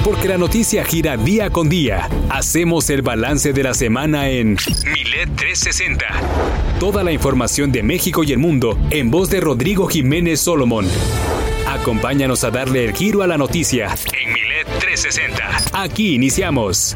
Porque la noticia gira día con día. Hacemos el balance de la semana en Milet 360. Toda la información de México y el mundo en voz de Rodrigo Jiménez Solomón. Acompáñanos a darle el giro a la noticia en Milet 360. Aquí iniciamos.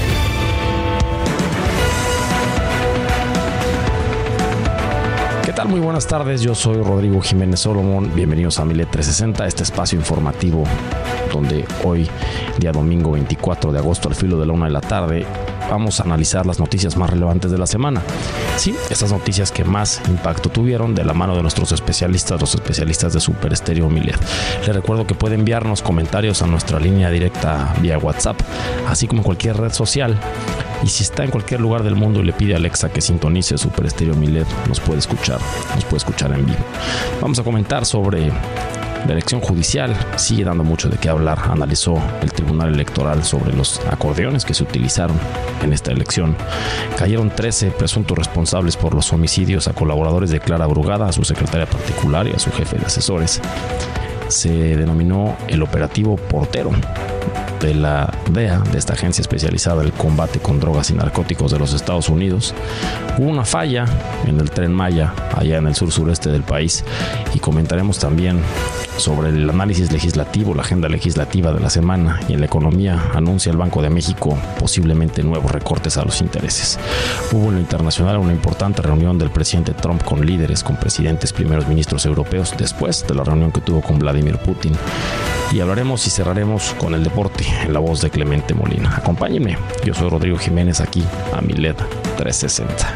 ¿Qué tal? Muy buenas tardes, yo soy Rodrigo Jiménez Solomón, bienvenidos a Milet 360, este espacio informativo donde hoy, día domingo 24 de agosto, al filo de la 1 de la tarde, vamos a analizar las noticias más relevantes de la semana. Sí, esas noticias que más impacto tuvieron de la mano de nuestros especialistas, los especialistas de Super Estéreo Milet. Les recuerdo que puede enviarnos comentarios a nuestra línea directa vía WhatsApp, así como en cualquier red social. Y si está en cualquier lugar del mundo y le pide a Alexa que sintonice Super Estéreo Milet, nos puede escuchar en vivo. Vamos a comentar sobre la elección judicial. Sigue dando mucho de qué hablar. Analizó el Tribunal Electoral sobre los acordeones que se utilizaron en esta elección. Cayeron 13 presuntos responsables por los homicidios a colaboradores de Clara Brugada, a su secretaria particular y a su jefe de asesores. Se denominó el operativo Portero de la DEA, de esta agencia especializada en el combate con drogas y narcóticos de los Estados Unidos. Hubo una falla en el Tren Maya, allá en el sur-sureste del país, y comentaremos también sobre el análisis legislativo, la agenda legislativa de la semana. Y en la economía anuncia el Banco de México posiblemente nuevos recortes a los intereses. Hubo en lo internacional una importante reunión del presidente Trump con líderes, con presidentes, primeros ministros europeos, después de la reunión que tuvo con Vladimir Putin. Y hablaremos y cerraremos con el deporte en la voz de Clemente Molina. Acompáñenme, yo soy Rodrigo Jiménez, aquí a Milet 360.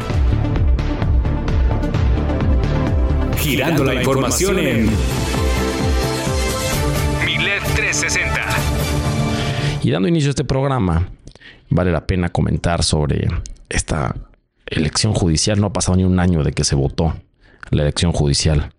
Girando la información en Milet 360. Y dando inicio a este programa, vale la pena comentar sobre esta elección judicial. No ha pasado ni un año de que se votó la elección judicial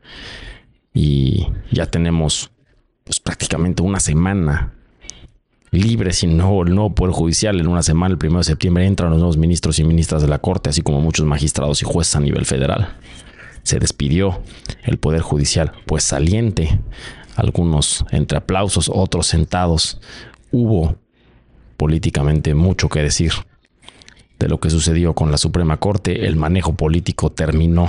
y ya tenemos pues prácticamente una semana libre sin el nuevo Poder Judicial. En una semana, el 1 de septiembre, entran los nuevos ministros y ministras de la Corte, así como muchos magistrados y jueces a nivel federal. Se despidió el Poder Judicial, pues saliente, algunos entre aplausos, otros sentados. Hubo políticamente mucho que decir de lo que sucedió con la Suprema Corte. El manejo político terminó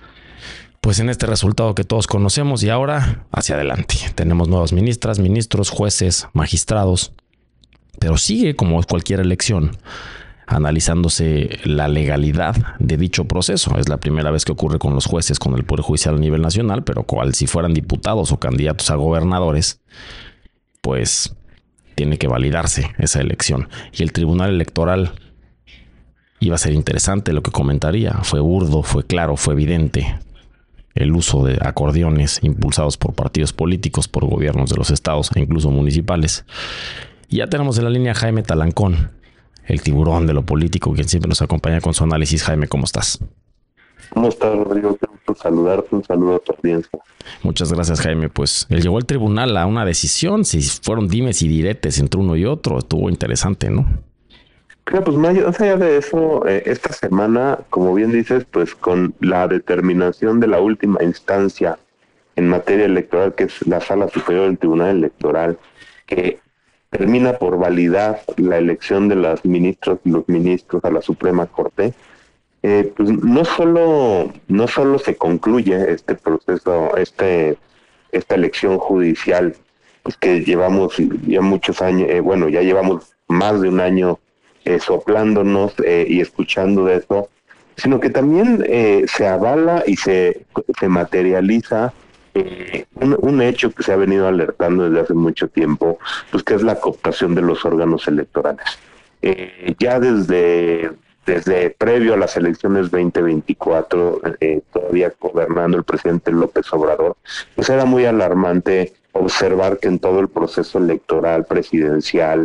pues en este resultado que todos conocemos, y ahora hacia adelante. Tenemos nuevas ministras, ministros, jueces, magistrados, pero sigue, como cualquier elección, analizándose la legalidad de dicho proceso. Es la primera vez que ocurre con los jueces, con el Poder Judicial a nivel nacional, pero cual si fueran diputados o candidatos a gobernadores, pues tiene que validarse esa elección. Y el Tribunal Electoral iba a ser interesante lo que comentaría. Fue burdo, fue claro, fue evidente el uso de acordeones impulsados por partidos políticos, por gobiernos de los estados e incluso municipales. Y ya tenemos en la línea a Jaime Talancón, el tiburón de lo político, quien siempre nos acompaña con su análisis. Jaime, ¿cómo estás? ¿Cómo estás, Rodrigo? Qué gusto saludarte, un saludo a tu audiencia. Muchas gracias, Jaime. Pues llegó el tribunal a una decisión, si fueron dimes y diretes entre uno y otro. Estuvo interesante, ¿no? Claro, pues más allá de eso, esta semana, como bien dices, pues con la determinación de la última instancia en materia electoral, que es la Sala Superior del Tribunal Electoral, que termina por validar la elección de las ministras y los ministros a la Suprema Corte, pues no solo se concluye este proceso, esta elección judicial, pues que llevamos ya muchos años, ya llevamos más de un año soplándonos y escuchando de eso, sino que también se avala y se materializa un hecho que se ha venido alertando desde hace mucho tiempo, pues que es la cooptación de los órganos electorales. Ya desde previo a las elecciones 2024, todavía gobernando el presidente López Obrador, pues era muy alarmante observar que en todo el proceso electoral presidencial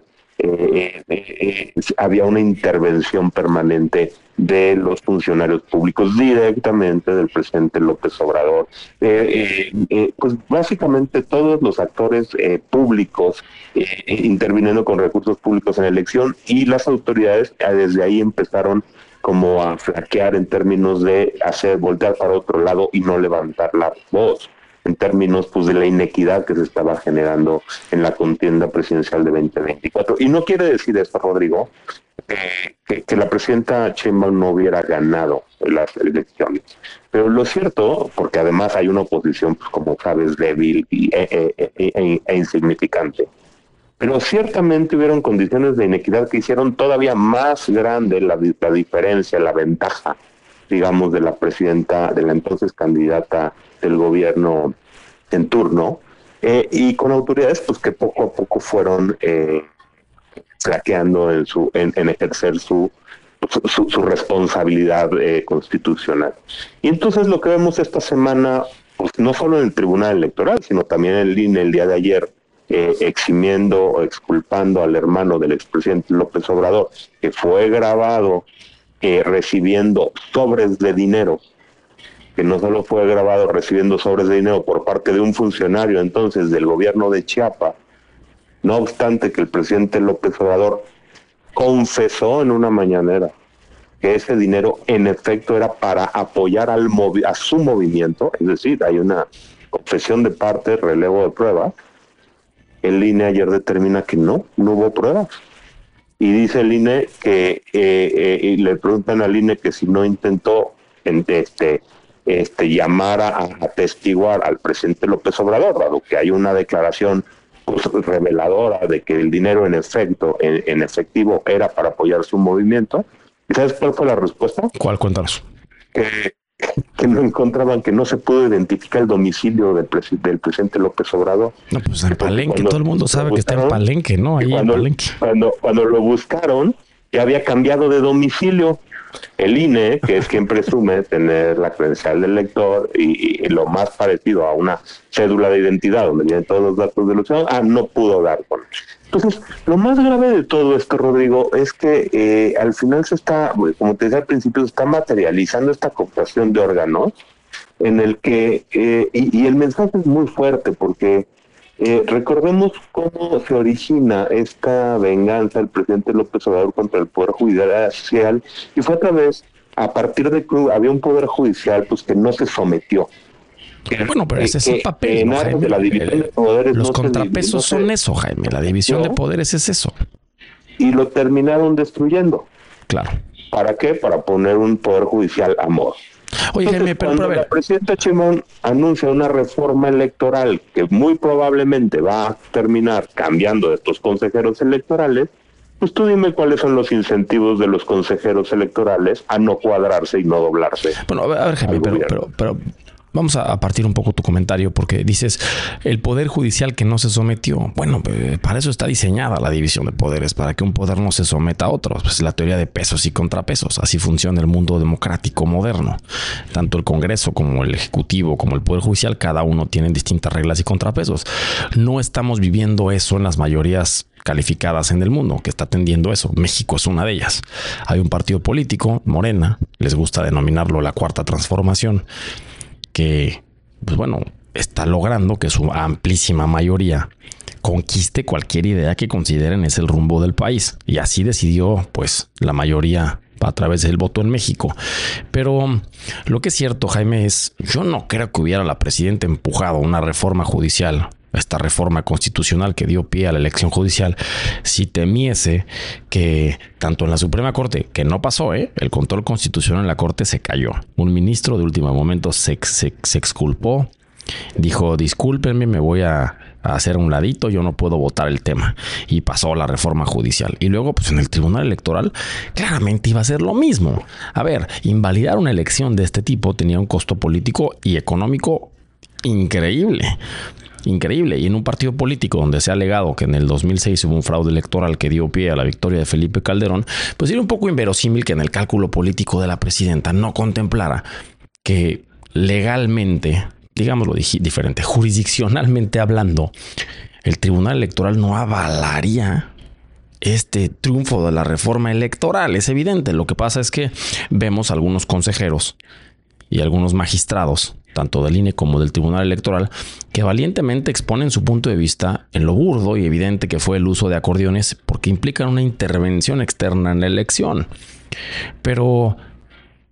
había una intervención permanente de los funcionarios públicos directamente del presidente López Obrador. Pues básicamente todos los actores públicos interviniendo con recursos públicos en la elección, y las autoridades desde ahí empezaron como a flaquear en términos de hacer voltear para otro lado y no levantar la voz. en términos pues de la inequidad que se estaba generando en la contienda presidencial de 2024. Y no quiere decir esto, Rodrigo, que la presidenta Sheinbaum no hubiera ganado las elecciones. Pero lo cierto, porque además hay una oposición, pues, como sabes, débil e insignificante, pero ciertamente hubieron condiciones de inequidad que hicieron todavía más grande la diferencia, la ventaja, digamos, de la presidenta, de la entonces candidata del gobierno en turno, y con autoridades pues que poco a poco fueron flaqueando en ejercer su responsabilidad constitucional. Y entonces lo que vemos esta semana, pues no solo en el Tribunal Electoral, sino también en el INE el día de ayer, eximiendo o exculpando al hermano del expresidente López Obrador, que fue grabado recibiendo sobres de dinero, que no solo fue grabado recibiendo sobres de dinero por parte de un funcionario entonces del gobierno de Chiapas, no obstante que el presidente López Obrador confesó en una mañanera que ese dinero en efecto era para apoyar a su movimiento, es decir, hay una confesión de parte, relevo de pruebas. El INE ayer determina que no hubo pruebas. Y dice el INE que, y le preguntan al INE que si no intentó llamar a atestiguar al presidente López Obrador, dado que hay una declaración pues, reveladora de que el dinero en efectivo era para apoyar su movimiento. ¿Y sabes cuál fue la respuesta? ¿Cuál? Cuéntanos. Que no encontraban, que no se pudo identificar el domicilio del presidente López Obrador. No, pues en Palenque, todo el mundo sabe que está en Palenque, ¿no? Ahí en Palenque. Cuando lo buscaron, ya había cambiado de domicilio. El INE, que es quien presume tener la credencial del elector y lo más parecido a una cédula de identidad donde vienen todos los datos de los ciudadanos, no pudo dar con eso. Entonces, lo más grave de todo esto, Rodrigo, es que al final se está, como te decía al principio, se está materializando esta cooptación de órganos en el que, y el mensaje es muy fuerte porque recordemos cómo se origina esta venganza del presidente López Obrador contra el Poder Judicial, y fue a partir de que había un Poder Judicial pues que no se sometió. Bueno, pero ese es el papel, ¿no, Jaime? De la división de poderes los contrapesos son eso, Jaime. La división de poderes es eso. Y lo terminaron destruyendo. Claro. ¿Para qué? Para poner un Poder Judicial a modo. Oye, Jaime, pero a ver. La presidenta Sheinbaum anuncia una reforma electoral que muy probablemente va a terminar cambiando de estos consejeros electorales, pues tú dime cuáles son los incentivos de los consejeros electorales a no cuadrarse y no doblarse. Bueno, a ver, Jaime, pero vamos a partir un poco tu comentario porque dices el Poder Judicial que no se sometió. Bueno, para eso está diseñada la división de poderes, para que un poder no se someta a otro. Pues la teoría de pesos y contrapesos. Así funciona el mundo democrático moderno. Tanto el Congreso como el Ejecutivo como el Poder Judicial, cada uno tiene distintas reglas y contrapesos. No estamos viviendo eso en las mayorías calificadas en el mundo, que está tendiendo eso. México es una de ellas. Hay un partido político, Morena, les gusta denominarlo la Cuarta Transformación, que, pues bueno, está logrando que su amplísima mayoría conquiste cualquier idea que consideren es el rumbo del país. Y así decidió, pues, la mayoría a través del voto en México. Pero lo que es cierto, Jaime, es yo no creo que hubiera la presidenta empujado una reforma judicial, esta reforma constitucional que dio pie a la elección judicial, si temiese que tanto en la Suprema Corte, que no pasó, el control constitucional en la Corte se cayó. Un ministro de último momento se exculpó, dijo, discúlpenme, me voy a hacer un ladito, yo no puedo votar el tema. Y pasó la reforma judicial. Y luego, pues en el Tribunal Electoral, claramente iba a ser lo mismo. A ver, invalidar una elección de este tipo tenía un costo político y económico increíble. Increíble. Y en un partido político donde se ha alegado que en el 2006 hubo un fraude electoral que dio pie a la victoria de Felipe Calderón, pues era un poco inverosímil que en el cálculo político de la presidenta no contemplara que legalmente, digámoslo diferente, jurisdiccionalmente hablando, el Tribunal Electoral no avalaría este triunfo de la reforma electoral. Es evidente. Lo que pasa es que vemos algunos consejeros y algunos magistrados, tanto del INE como del Tribunal Electoral, que valientemente exponen su punto de vista en lo burdo y evidente que fue el uso de acordeones porque implican una intervención externa en la elección. Pero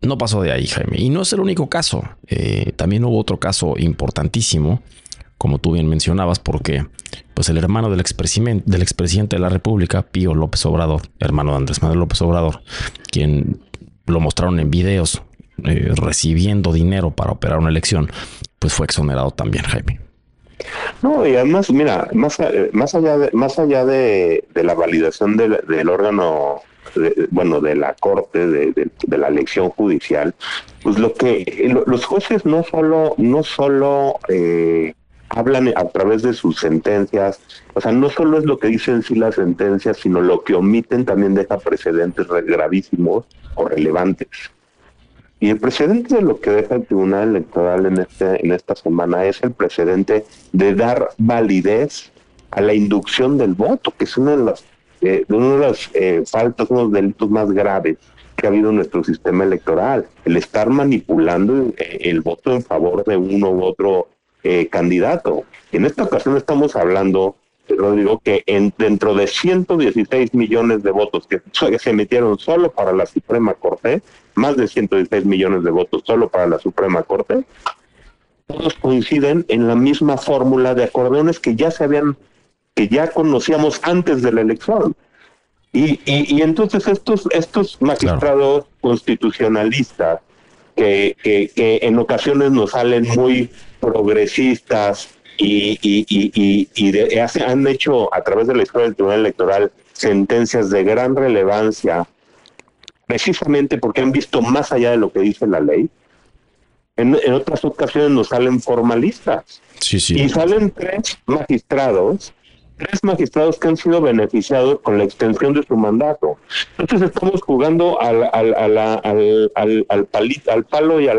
no pasó de ahí, Jaime. Y no es el único caso. También hubo otro caso importantísimo, como tú bien mencionabas, porque pues el hermano del expresidente de la República, Pío López Obrador, hermano de Andrés Manuel López Obrador, quien lo mostraron en videos recibiendo dinero para operar una elección, pues fue exonerado también, Jaime. No, y además, mira, más allá de la validación del órgano, de la Corte, de la elección judicial, pues los jueces no solo hablan a través de sus sentencias, o sea, no solo es lo que dicen sí las sentencias, sino lo que omiten también deja precedentes gravísimos o relevantes. Y el precedente de lo que deja el Tribunal Electoral en esta semana es el precedente de dar validez a la inducción del voto, que es uno de los faltas, uno de los delitos más graves que ha habido en nuestro sistema electoral, el estar manipulando el voto en favor de uno u otro candidato. En esta ocasión estamos hablando, Rodrigo, que dentro de 116 millones de votos que se emitieron solo para la Suprema Corte, más de 116 millones de votos solo para la Suprema Corte, todos coinciden en la misma fórmula de acordeones que ya conocíamos antes de la elección. Y entonces estos magistrados constitucionalistas que en ocasiones nos salen muy progresistas han hecho a través de la historia del Tribunal Electoral sentencias de gran relevancia, precisamente porque han visto más allá de lo que dice la ley. En otras ocasiones nos salen formalistas. Sí. Y salen tres magistrados que han sido beneficiados con la extensión de su mandato. Entonces estamos jugando al palo y a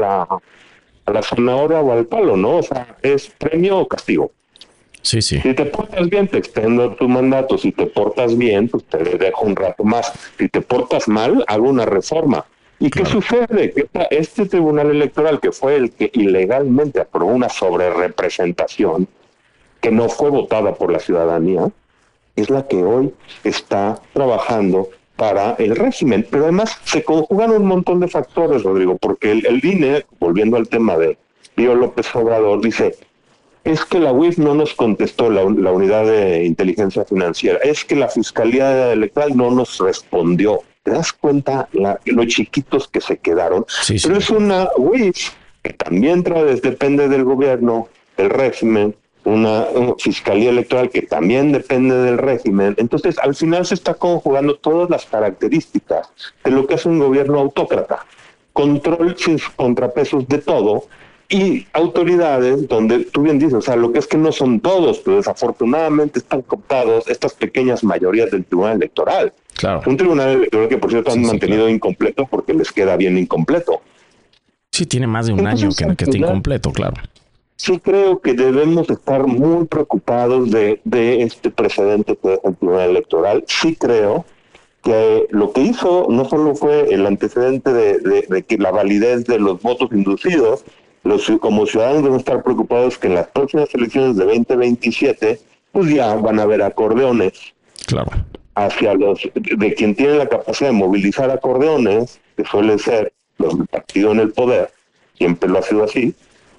la zanahoria o al palo, ¿no? O sea, es premio o castigo. Sí. Si te portas bien, te extiendo tu mandato. Si te portas bien, pues te dejo un rato más. Si te portas mal, hago una reforma. ¿Y qué sucede? Que este Tribunal Electoral, que fue el que ilegalmente aprobó una sobrerepresentación que no fue votada por la ciudadanía, es la que hoy está trabajando para el régimen. Pero además se conjugan un montón de factores, Rodrigo, porque el INE, volviendo al tema de Pío López Obrador, dice, es que la UIF no nos contestó, la unidad de inteligencia financiera, es que la Fiscalía Electoral no nos respondió. ¿Te das cuenta lo chiquitos que se quedaron? Sí. Pero es una UIF que también depende del gobierno, del régimen, una Fiscalía Electoral que también depende del régimen. Entonces, al final se está conjugando todas las características de lo que es un gobierno autócrata. Control sin contrapesos de todo y autoridades donde tú bien dices, o sea, lo que es que no son todos, pero desafortunadamente están cooptados estas pequeñas mayorías del Tribunal Electoral. Claro. Un Tribunal Electoral que, por cierto, han mantenido incompleto porque les queda bien incompleto. Sí, tiene más de un año que está incompleto, claro. Sí creo que debemos estar muy preocupados de este precedente que es el Tribunal Electoral. Sí creo que lo que hizo no solo fue el antecedente de que la validez de los votos inducidos, como ciudadanos debemos estar preocupados que en las próximas elecciones de 2027 pues ya van a haber acordeones. Claro. Hacia de quien tiene la capacidad de movilizar acordeones, que suele ser los del partido en el poder, siempre lo ha sido así,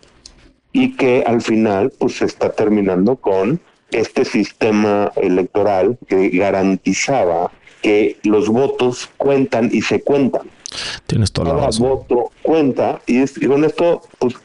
y que al final pues se está terminando con este sistema electoral que garantizaba que los votos cuentan y se cuentan. Tienes toda la razón. Cada voto cuenta y con esto pues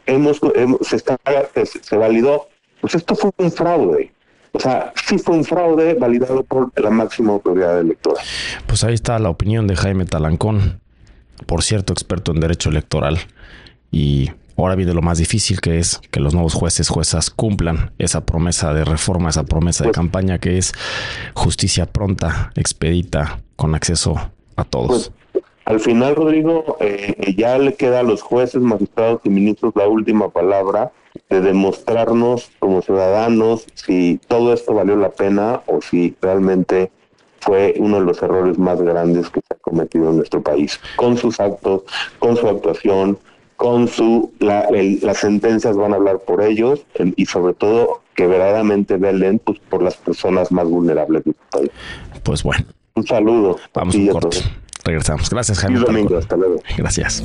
se validó, pues esto fue un fraude. O sea, sí fue un fraude validado por la máxima autoridad electoral. Pues ahí está la opinión de Jaime Talancón, por cierto, experto en derecho electoral. Y ahora viene lo más difícil, que es que los nuevos juezas cumplan esa promesa de reforma, esa promesa de campaña, que es justicia pronta, expedita, con acceso a todos. Pues, al final, Rodrigo, ya le queda a los jueces, magistrados y ministros la última palabra de demostrarnos como ciudadanos si todo esto valió la pena o si realmente fue uno de los errores más grandes que se ha cometido en nuestro país, con sus actos, con su actuación, con las sentencias van a hablar por ellos y sobre todo que verdaderamente velen pues, por las personas más vulnerables de este país. Pues bueno. Un saludo. Vamos a un corte. Regresamos. Gracias, Jaime. Y domingo, hasta luego. Gracias.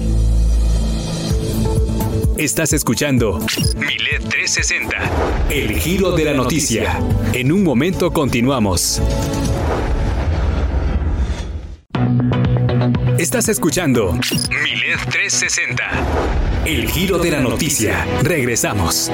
Estás escuchando Milet 360, el giro de la noticia. En un momento continuamos. Estás escuchando Milet 360, el giro de la noticia. Regresamos.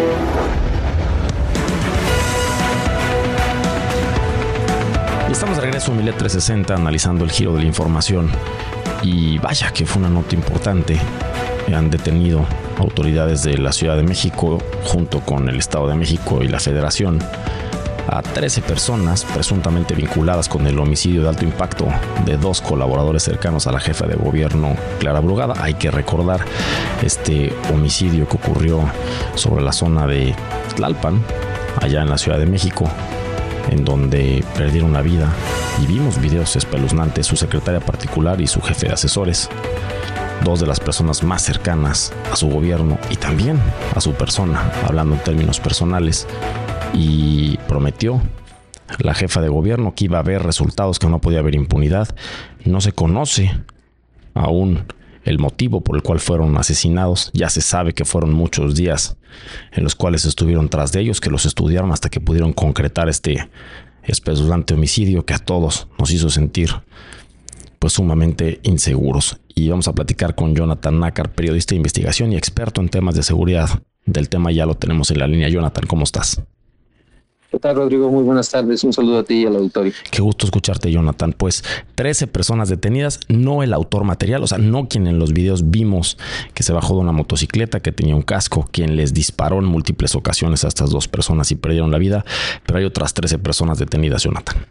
Estamos de regreso en Milet 360 analizando el giro de la información. Y vaya que fue una nota importante. Han detenido autoridades de la Ciudad de México junto con el Estado de México y la Federación a 13 personas presuntamente vinculadas con el homicidio de alto impacto de 2 colaboradores cercanos a la jefa de gobierno, Clara Brugada. Hay que recordar este homicidio que ocurrió sobre la zona de Tlalpan, allá en la Ciudad de México, en donde perdieron la vida, y vimos videos espeluznantes, su secretaria particular y su jefe de asesores, 2 de las personas más cercanas a su gobierno y también a su persona, hablando en términos personales. Y prometió la jefa de gobierno que iba a haber resultados, que no podía haber impunidad. No se conoce aún el motivo por el cual fueron asesinados. Ya se sabe que fueron muchos días en los cuales estuvieron tras de ellos, que los estudiaron hasta que pudieron concretar este espeluznante homicidio que a todos nos hizo sentir pues sumamente inseguros. Y vamos a platicar con Jonathan Nácar, periodista de investigación y experto en temas de seguridad. Del tema ya lo tenemos en la línea. Jonathan, ¿cómo estás? ¿Qué tal, Rodrigo? Muy buenas tardes. Un saludo a ti y al auditorio. Qué gusto escucharte, Jonathan. Pues 13 personas detenidas, no el autor material, o sea, no quien en los videos vimos que se bajó de una motocicleta, que tenía un casco, quien les disparó en múltiples ocasiones a estas 2 personas y perdieron la vida, pero hay otras 13 personas detenidas, Jonathan.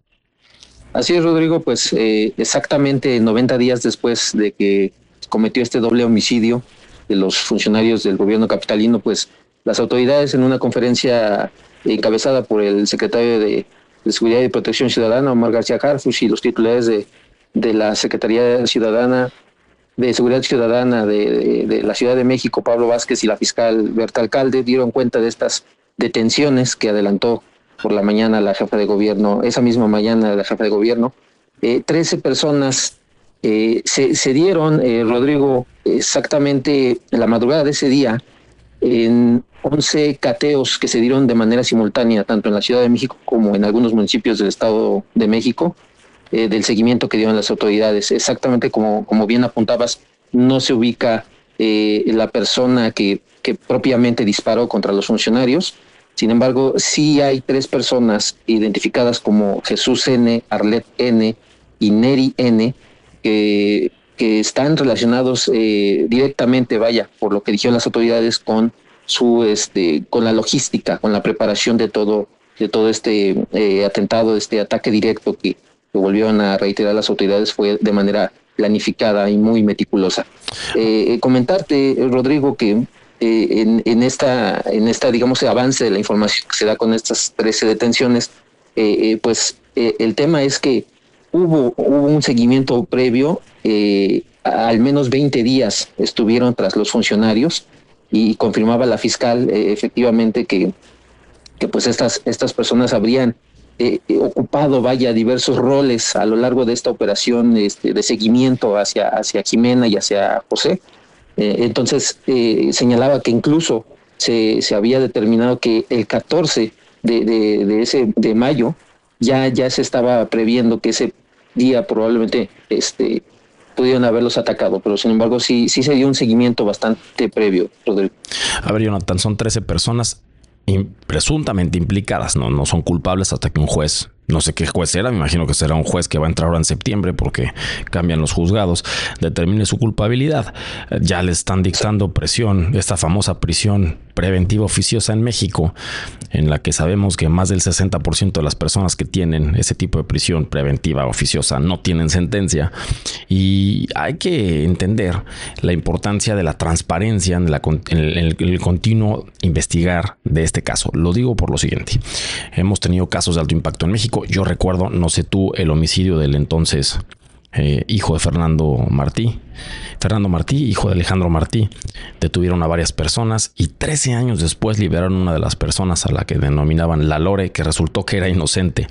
Así es, Rodrigo, pues exactamente 90 días después de que cometió este doble homicidio de los funcionarios del gobierno capitalino, pues las autoridades, en una conferencia encabezada por el secretario de Seguridad y Protección Ciudadana, Omar García Harfuch, y los titulares de la Secretaría Ciudadana de Seguridad Ciudadana de la Ciudad de México, Pablo Vázquez, y la fiscal Berta Alcalde, dieron cuenta de estas detenciones que adelantó por la mañana la jefa de gobierno, esa misma mañana la jefa de gobierno. 13 personas se dieron, Rodrigo, exactamente en la madrugada de ese día, en 11 cateos que se dieron de manera simultánea, tanto en la Ciudad de México como en algunos municipios del Estado de México, del seguimiento que dieron las autoridades. Exactamente como bien apuntabas, no se ubica la persona que propiamente disparó contra los funcionarios. Sin embargo, sí hay 3 personas identificadas como Jesús N., Arlet N. y Neri N., que están relacionados directamente, por lo que dijeron las autoridades, con con la logística, con la preparación de todo este atentado, este ataque directo que volvieron a reiterar las autoridades, fue de manera planificada y muy meticulosa. Comentarte, Rodrigo, que en esta digamos avance de la información que se da con estas 13 detenciones, el tema es que hubo un seguimiento previo. Al menos 20 días estuvieron tras los funcionarios, y confirmaba la fiscal efectivamente que pues estas personas habrían ocupado diversos roles a lo largo de esta operación de seguimiento hacia Jimena y hacia José. Entonces señalaba que incluso se había determinado que el 14 de mayo ya se estaba previendo que ese día probablemente pudieron haberlos atacado, pero sin embargo sí se dio un seguimiento bastante previo, Rodrigo. A ver, Jonathan, son 13 personas presuntamente implicadas, no son culpables hasta que un juez, no sé qué juez era, me imagino que será un juez que va a entrar ahora en septiembre porque cambian los juzgados, determine su culpabilidad. Ya le están dictando prisión, esta famosa prisión preventiva oficiosa en México, en la que sabemos que más del 60% de las personas que tienen ese tipo de prisión preventiva oficiosa no tienen sentencia. Y hay que entender la importancia de la transparencia en el continuo investigar de este caso. Lo digo por lo siguiente: hemos tenido casos de alto impacto en México. Yo recuerdo, no sé tú, el homicidio del entonces hijo de Fernando Martí, hijo de Alejandro Martí. Detuvieron a varias personas y 13 años después liberaron a una de las personas a la que denominaban la Lore, que resultó que era inocente.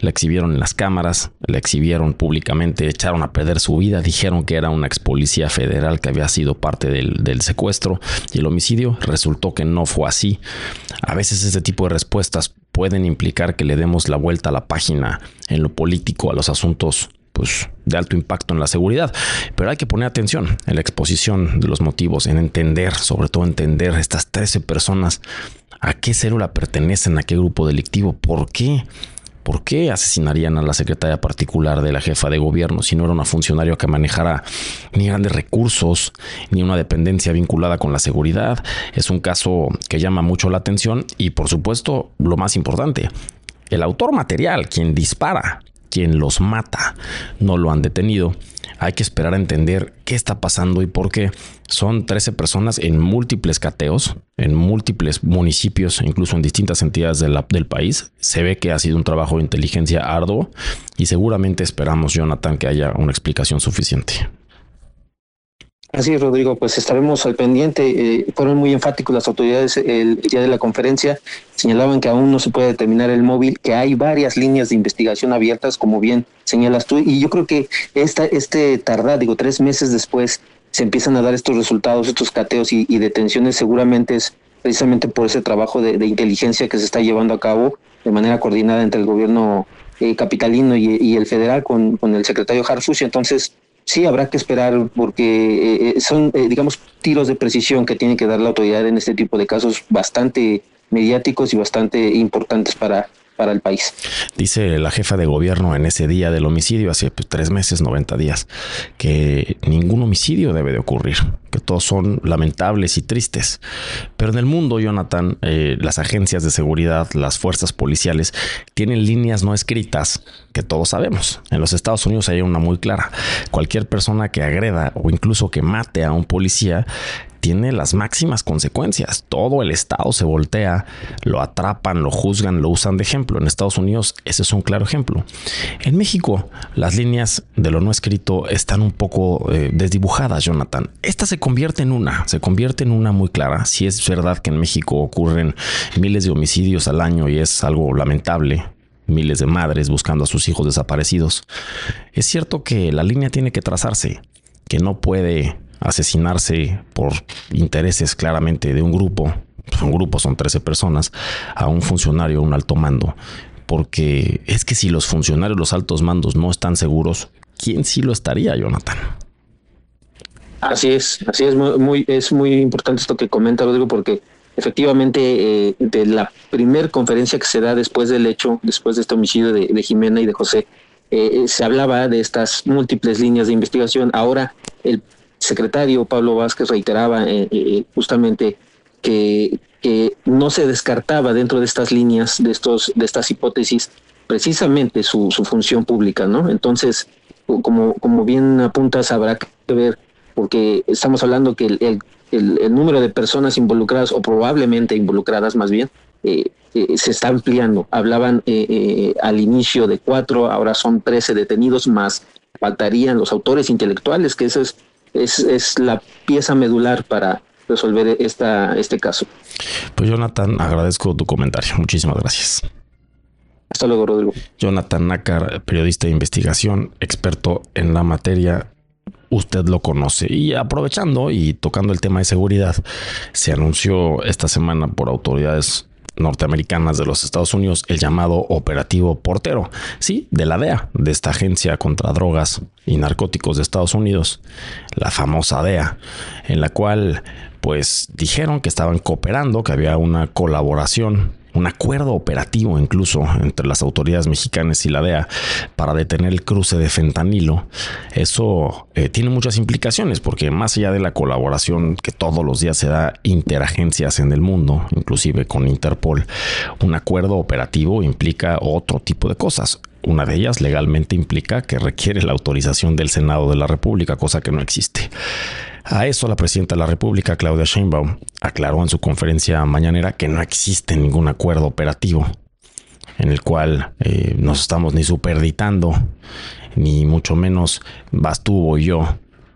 la exhibieron en las cámaras, la exhibieron públicamente, echaron a perder su vida, dijeron que era una ex policía federal que había sido parte del secuestro y el homicidio. Resultó que no fue así. A veces este tipo de respuestas pueden implicar que le demos la vuelta a la página en lo político a los asuntos pues de alto impacto en la seguridad, pero hay que poner atención en la exposición de los motivos, en entender, sobre todo entender estas 13 personas, a qué célula pertenecen, a qué grupo delictivo, por qué asesinarían a la secretaria particular de la jefa de gobierno si no era una funcionaria que manejara ni grandes recursos, ni una dependencia vinculada con la seguridad. Es un caso que llama mucho la atención y, por supuesto, lo más importante, el autor material, quien dispara, quien los mata, no lo han detenido. Hay que esperar a entender qué está pasando y por qué. Son 13 personas en múltiples cateos, en múltiples municipios, incluso en distintas entidades del país. Se ve que ha sido un trabajo de inteligencia arduo y seguramente esperamos, Jonathan, que haya una explicación suficiente. Así es, Rodrigo, pues estaremos al pendiente. Fueron muy enfáticos las autoridades el día de la conferencia. Señalaban que aún no se puede determinar el móvil, que hay varias líneas de investigación abiertas, como bien señalas tú. Y yo creo que tardar, 3 meses después, se empiezan a dar estos resultados, estos cateos y detenciones, seguramente es precisamente por ese trabajo de inteligencia que se está llevando a cabo de manera coordinada entre el gobierno capitalino y el federal con el secretario Harfuch. Entonces, sí, habrá que esperar porque son, digamos, tiros de precisión que tiene que dar la autoridad en este tipo de casos bastante mediáticos y bastante importantes para el país. Dice la jefa de gobierno en ese día del homicidio, hace 3 meses, 90 días, que ningún homicidio debe de ocurrir, que todos son lamentables y tristes. Pero en el mundo, Jonathan, las agencias de seguridad, las fuerzas policiales, tienen líneas no escritas que todos sabemos. En los Estados Unidos hay una muy clara. Cualquier persona que agreda o incluso que mate a un policía tiene las máximas consecuencias. Todo el estado se voltea, lo atrapan, lo juzgan, lo usan de ejemplo. En Estados Unidos ese es un claro ejemplo. En México las líneas de lo no escrito están un poco desdibujadas, Jonathan. Esta se convierte en una muy clara. Si es verdad que en México ocurren miles de homicidios al año y es algo lamentable, miles de madres buscando a sus hijos desaparecidos, es cierto que la línea tiene que trazarse, que no puede asesinarse por intereses claramente de un grupo, son 13 personas, a un funcionario, a un alto mando. Porque es que si los funcionarios, los altos mandos no están seguros, ¿quién sí lo estaría, Jonathan? Así es muy importante esto que comenta Rodrigo, porque efectivamente de la primer conferencia que se da después del hecho, después de este homicidio de Jimena y de José, se hablaba de estas múltiples líneas de investigación. Ahora el secretario Pablo Vázquez reiteraba justamente que no se descartaba dentro de estas líneas, de estas hipótesis, precisamente su función pública, ¿no? Entonces, como bien apuntas, habrá que ver, porque estamos hablando que el número de personas involucradas, o probablemente involucradas más bien, se está ampliando. Hablaban al inicio de 4, ahora son 13 detenidos, más faltarían los autores intelectuales, que eso es la pieza medular para resolver este caso. Pues Jonathan, agradezco tu comentario. Muchísimas gracias. Hasta luego, Rodrigo. Jonathan Nácar, periodista de investigación, experto en la materia. Usted lo conoce. Y aprovechando y tocando el tema de seguridad, se anunció esta semana por autoridades norteamericanas de los Estados Unidos el llamado Operativo Portero, sí, de la DEA, de esta agencia contra drogas y narcóticos de Estados Unidos, la famosa DEA, en la cual pues dijeron que estaban cooperando, que había una colaboración, un acuerdo operativo incluso entre las autoridades mexicanas y la DEA para detener el cruce de fentanilo. Eso tiene muchas implicaciones, porque más allá de la colaboración que todos los días se da interagencias en el mundo, inclusive con Interpol, un acuerdo operativo implica otro tipo de cosas. Una de ellas legalmente implica que requiere la autorización del Senado de la República, cosa que no existe. A eso la presidenta de la República, Claudia Sheinbaum, aclaró en su conferencia mañanera que no existe ningún acuerdo operativo en el cual nos estamos ni superditando, ni mucho menos vas tú o yo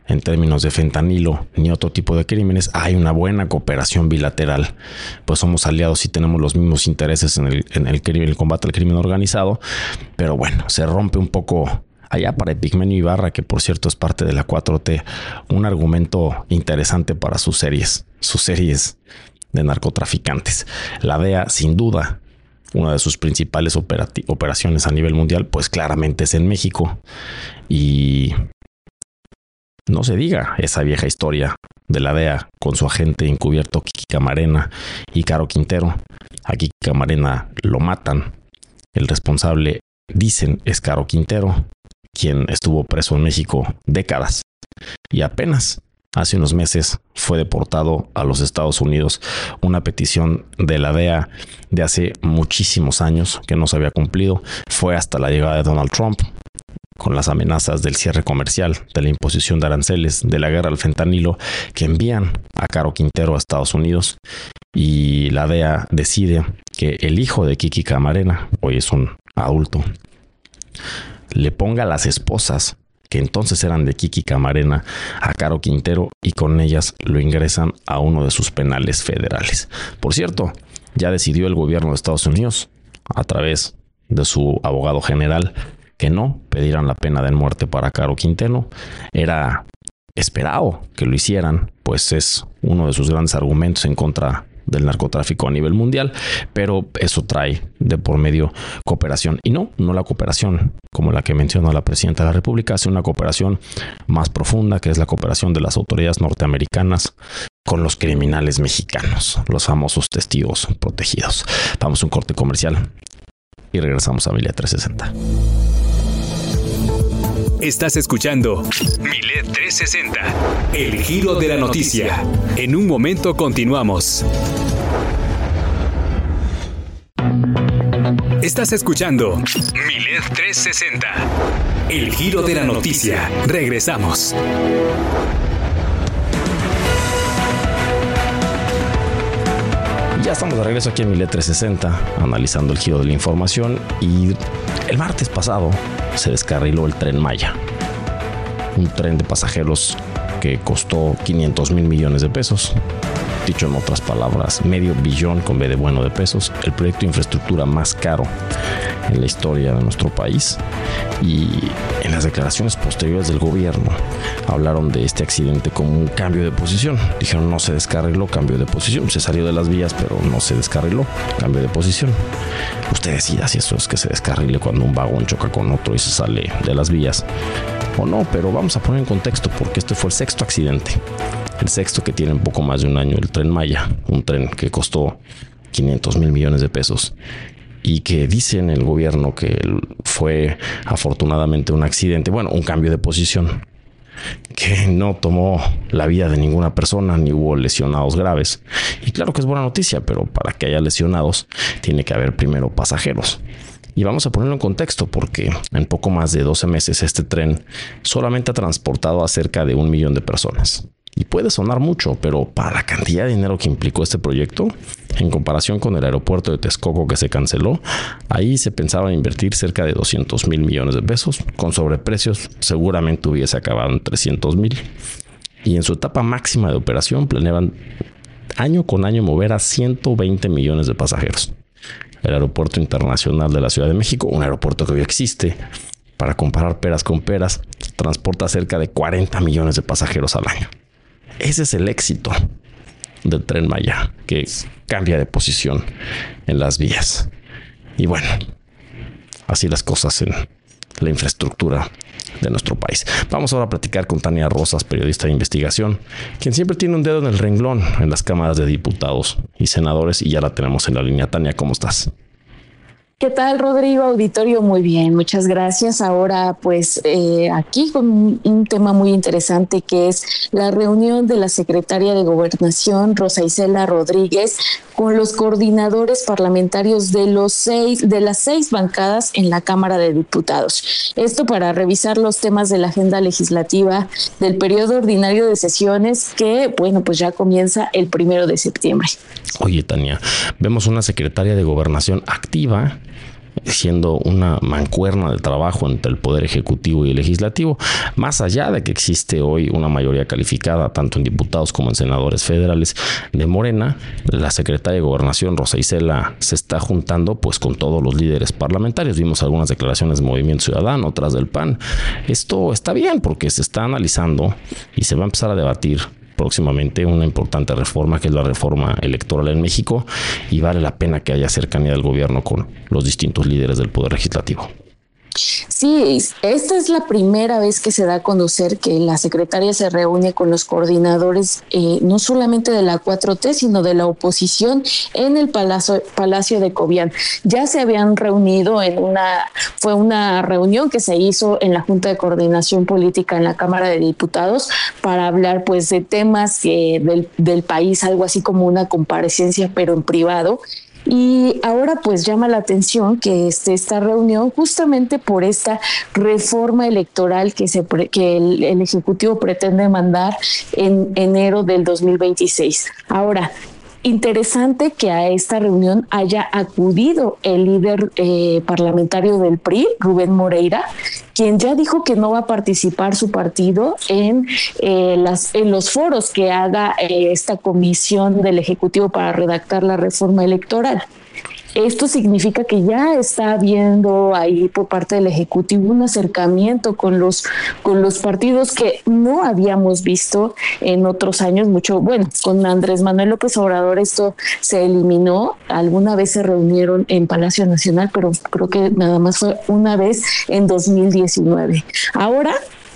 en términos de fentanilo ni otro tipo de crímenes. Hay una buena cooperación bilateral, pues somos aliados y tenemos los mismos intereses en el combate al crimen organizado. Pero bueno, se rompe un poco allá para Epigmenio Ibarra, que por cierto es parte de la 4T, un argumento interesante para sus series de narcotraficantes. La DEA, sin duda, una de sus principales operaciones a nivel mundial, pues claramente es en México. Y no se diga esa vieja historia de la DEA con su agente encubierto Kiki Camarena y Caro Quintero. A Kiki Camarena lo matan. El responsable, dicen, es Caro Quintero, quien estuvo preso en México décadas y apenas hace unos meses fue deportado a los Estados Unidos. Una petición de la DEA de hace muchísimos años que no se había cumplido. Fue hasta la llegada de Donald Trump, con las amenazas del cierre comercial, de la imposición de aranceles, de la guerra al fentanilo, que envían a Caro Quintero a Estados Unidos. Y la DEA decide que el hijo de Kiki Camarena, hoy es un adulto, le ponga a las esposas, que entonces eran de Kiki Camarena, a Caro Quintero, y con ellas lo ingresan a uno de sus penales federales. Por cierto, ya decidió el gobierno de Estados Unidos, a través de su abogado general, que no pedirán la pena de muerte para Caro Quintero. Era esperado que lo hicieran, pues es uno de sus grandes argumentos en contra del narcotráfico a nivel mundial, pero eso trae de por medio cooperación. Y no la cooperación como la que mencionó la presidenta de la República, hace una cooperación más profunda, que es la cooperación de las autoridades norteamericanas con los criminales mexicanos, los famosos testigos protegidos. Vamos a un corte comercial y regresamos a Milet 360. Estás escuchando Milet 360, el giro de la noticia. En un momento continuamos. Estás escuchando Milet 360, el giro de la noticia. Regresamos. Ya estamos de regreso aquí en Milet 360, analizando el giro de la información. Y el martes pasado se descarriló el Tren Maya, un tren de pasajeros que costó 500,000 millones de pesos. Dicho en otras palabras, medio billón con B de bueno de pesos, el proyecto de infraestructura más caro en la historia de nuestro país. Y en las declaraciones posteriores del gobierno hablaron de este accidente como un cambio de posición. Dijeron no se descarriló, cambio de posición. Se salió de las vías, pero no se descarriló, cambio de posición. Usted decida si eso es que se descarrile cuando un vagón choca con otro y se sale de las vías o no, pero vamos a poner en contexto porque este fue el sexto accidente. El sexto que tiene un poco más de un año, el Tren Maya, un tren que costó 500,000 millones de pesos y que dicen el gobierno que fue afortunadamente un accidente, bueno, un cambio de posición, que no tomó la vida de ninguna persona ni hubo lesionados graves. Y claro que es buena noticia, pero para que haya lesionados tiene que haber primero pasajeros. Y vamos a ponerlo en contexto porque en poco más de 12 meses este tren solamente ha transportado a cerca de 1 millón de personas. Y puede sonar mucho, pero para la cantidad de dinero que implicó este proyecto, en comparación con el aeropuerto de Texcoco que se canceló, ahí se pensaba invertir cerca de 200,000 millones de pesos. Con sobreprecios seguramente hubiese acabado en 300,000. Y en su etapa máxima de operación planeaban año con año mover a 120 millones de pasajeros. El aeropuerto internacional de la Ciudad de México, un aeropuerto que hoy existe, para comparar peras con peras, transporta cerca de 40 millones de pasajeros al año. Ese es el éxito del Tren Maya, que cambia de posición en las vías. Y bueno, así las cosas en la infraestructura de nuestro país. Vamos ahora a platicar con Tania Rosas, periodista de investigación, quien siempre tiene un dedo en el renglón en las cámaras de diputados y senadores, y ya la tenemos en la línea. Tania, ¿cómo estás? ¿Qué tal, Rodrigo? Auditorio, muy bien, muchas gracias. Ahora, pues, aquí con un tema muy interesante que es la reunión de la secretaria de Gobernación, Rosa Isela Rodríguez, con los coordinadores parlamentarios de las 6 bancadas en la Cámara de Diputados. Esto para revisar los temas de la agenda legislativa del periodo ordinario de sesiones que, bueno, pues ya comienza el 1 de septiembre. Oye, Tania, vemos una secretaria de Gobernación activa siendo una mancuerna de trabajo entre el Poder Ejecutivo y el Legislativo, más allá de que existe hoy una mayoría calificada, tanto en diputados como en senadores federales de Morena. La secretaria de Gobernación, Rosa Isela, se está juntando pues con todos los líderes parlamentarios. Vimos algunas declaraciones de Movimiento Ciudadano, otras del PAN. Esto está bien porque se está analizando y se va a empezar a debatir próximamente una importante reforma, que es la reforma electoral en México, y vale la pena que haya cercanía del gobierno con los distintos líderes del Poder Legislativo. Sí, esta es la primera vez que se da a conocer que la secretaria se reúne con los coordinadores no solamente de la 4T, sino de la oposición en el Palacio de Cobián. Ya se habían reunido fue una reunión que se hizo en la Junta de Coordinación Política en la Cámara de Diputados para hablar pues de temas del país, algo así como una comparecencia pero en privado. Y ahora pues llama la atención que esta reunión justamente por esta reforma electoral que el Ejecutivo pretende mandar en enero del 2026. Ahora, interesante que a esta reunión haya acudido el líder parlamentario del PRI, Rubén Moreira, quien ya dijo que no va a participar su partido en los foros que haga esta comisión del Ejecutivo para redactar la reforma electoral. Esto significa que ya está habiendo ahí por parte del Ejecutivo un acercamiento con los partidos que no habíamos visto en otros años mucho. Bueno, con Andrés Manuel López Obrador esto se eliminó. Alguna vez se reunieron en Palacio Nacional, pero creo que nada más fue una vez en 2019. Ahora,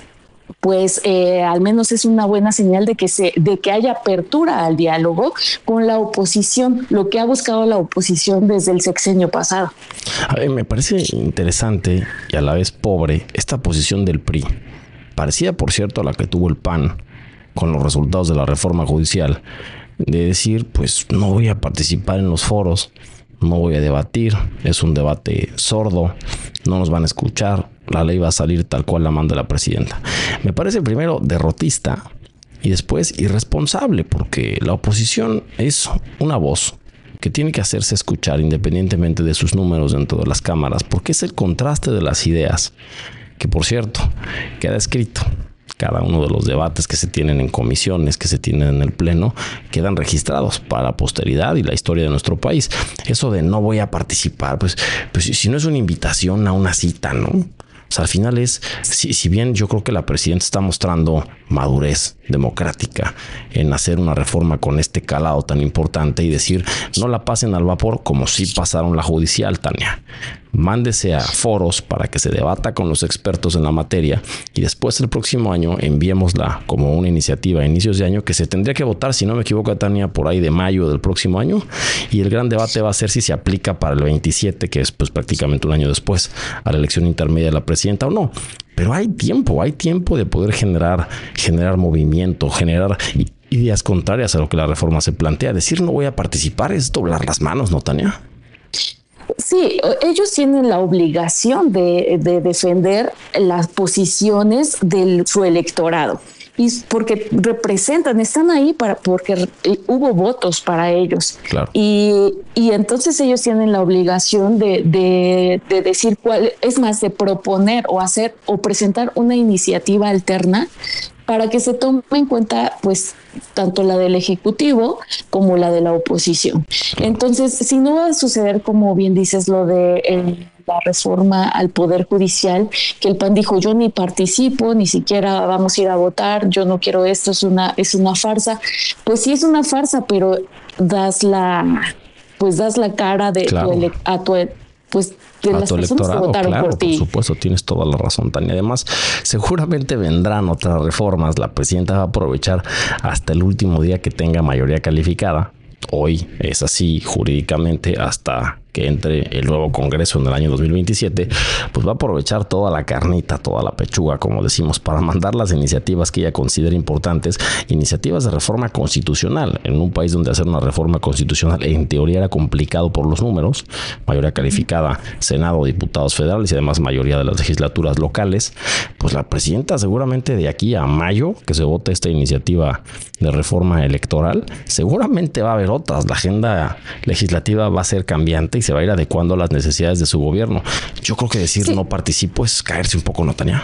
pues al menos es una buena señal de que haya apertura al diálogo con la oposición, lo que ha buscado la oposición desde el sexenio pasado. A ver, me parece interesante y a la vez pobre esta posición del PRI, parecida por cierto a la que tuvo el PAN con los resultados de la reforma judicial, de decir pues no voy a participar en los foros, no voy a debatir, es un debate sordo, no nos van a escuchar, la ley va a salir tal cual la manda la presidenta. Me parece primero derrotista y después irresponsable, porque la oposición es una voz que tiene que hacerse escuchar independientemente de sus números dentro de las cámaras, porque es el contraste de las ideas, que por cierto queda escrito. Cada uno de los debates que se tienen en comisiones, que se tienen en el pleno, quedan registrados para la posteridad y la historia de nuestro país. Eso de no voy a participar, pues si no es una invitación a una cita, ¿no? O sea, al final es, si bien yo creo que la presidenta está mostrando madurez democrática en hacer una reforma con este calado tan importante y decir, no la pasen al vapor como si pasaron la judicial, Tania. Mándese a foros para que se debata con los expertos en la materia y después el próximo año enviémosla como una iniciativa a inicios de año que se tendría que votar, si no me equivoco, Tania, por ahí de mayo del próximo año, y el gran debate va a ser si se aplica para el 27, que es pues prácticamente un año después a la elección intermedia de la presidenta o no. Pero hay tiempo de poder generar movimiento, generar ideas contrarias a lo que la reforma se plantea. Decir no voy a participar es doblar las manos, ¿no, Tania? Sí, ellos tienen la obligación de defender las posiciones de su electorado. Y porque están ahí porque hubo votos para ellos. Claro. Y entonces ellos tienen la obligación de decir cuál, es más, de proponer o presentar una iniciativa alterna para que se tome en cuenta pues tanto la del Ejecutivo como la de la oposición. Entonces, si no va a suceder, como bien dices, lo de la reforma al Poder Judicial, que el PAN dijo, yo ni participo, ni siquiera vamos a ir a votar, yo no quiero esto, es una farsa. Pues sí es una farsa, pero das la cara de claro. De las personas que votaron por ti. Por supuesto, tienes toda la razón, Tania. Además, seguramente vendrán otras reformas. La presidenta va a aprovechar hasta el último día que tenga mayoría calificada. Hoy es así jurídicamente hasta que entre el nuevo Congreso en el año 2027, pues va a aprovechar toda la carnita, toda la pechuga, como decimos, para mandar las iniciativas que ella considera importantes, iniciativas de reforma constitucional, en un país donde hacer una reforma constitucional en teoría era complicado por los números, mayoría calificada, Senado, diputados federales y además mayoría de las legislaturas locales. Pues la presidenta seguramente de aquí a mayo, que se vote esta iniciativa de reforma electoral, seguramente va a haber otras. La agenda legislativa va a ser cambiante y se va a ir adecuando a las necesidades de su gobierno. Yo creo que decir no participo es caerse un poco, ¿no, Tania?